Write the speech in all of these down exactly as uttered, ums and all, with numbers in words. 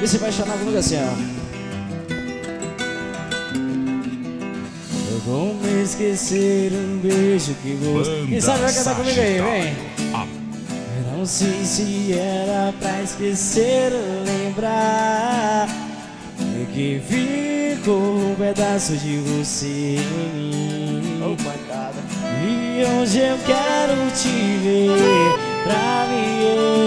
E você vai chorar comigo assim, ó. Eu vou me esquecer um beijo que gosto. Quem sabe vai cantar comigo aí, vem. Eu não sei se era pra esquecer ou lembrar, é que ficou um pedaço de você em mim. Oh, mancada. E hoje eu quero te ver pra me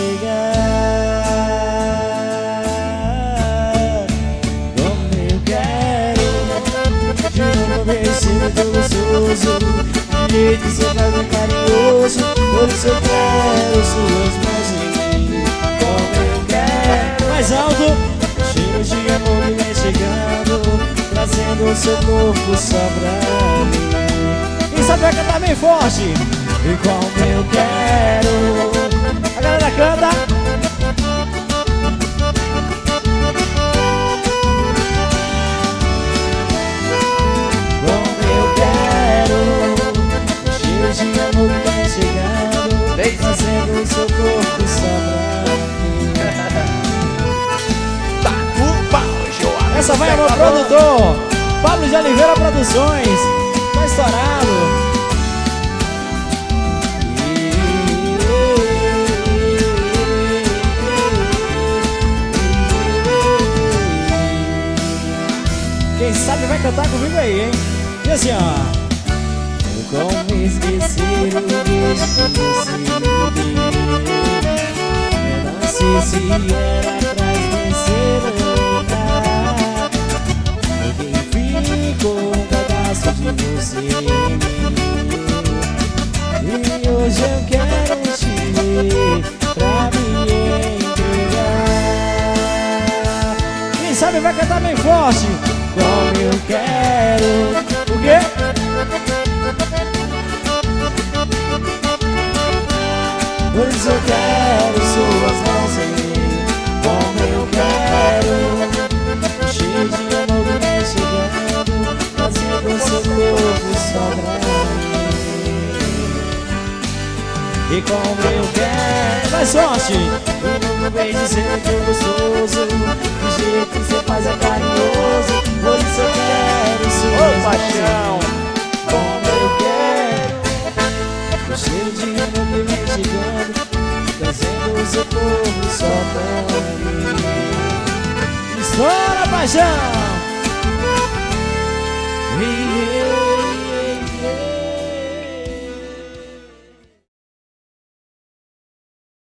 entregar. Como eu quero de novo ver esse muito gostoso, de jeito que você faz um carinhoso. Por isso eu quero suas mãos em mim. Como eu quero. Mais alto. Cheiro de amor que vem chegando, trazendo o seu corpo só pra mim. Quem sabe vai cantar bem forte. E como eu quero. A galera canta. Como eu quero. Cheiro de amor que vem chegando, trazendo o seu corpo só pra mim. Essa vai ao meu produtor Pablo de Oliveira Produções. Tá estourado. Quem sabe vai cantar comigo aí, hein? E assim, ó. Eu como esquecer o beijo que você me deu. Eu não sei se era pra esquecer ou lembrar, alguém ficou um pedaço de você em mim. E hoje eu quero te ver pra me entregar. Quem sabe vai cantar bem forte. Como eu quero. O quê? Por isso eu quero suas mãos em mim. Como eu quero. Cheio de amor que vem chegando, fazendo o seu corpo só pra mim. E como eu quero. Mais sorte. Um novo beijo sempre gostoso, do jeito que você faz é carinhoso. Por isso eu quero suas Ô, paixão. Como eu quero. O cheiro de amor que vem chegando, trazendo o seu corpo só pra mim. Estoura, paixão!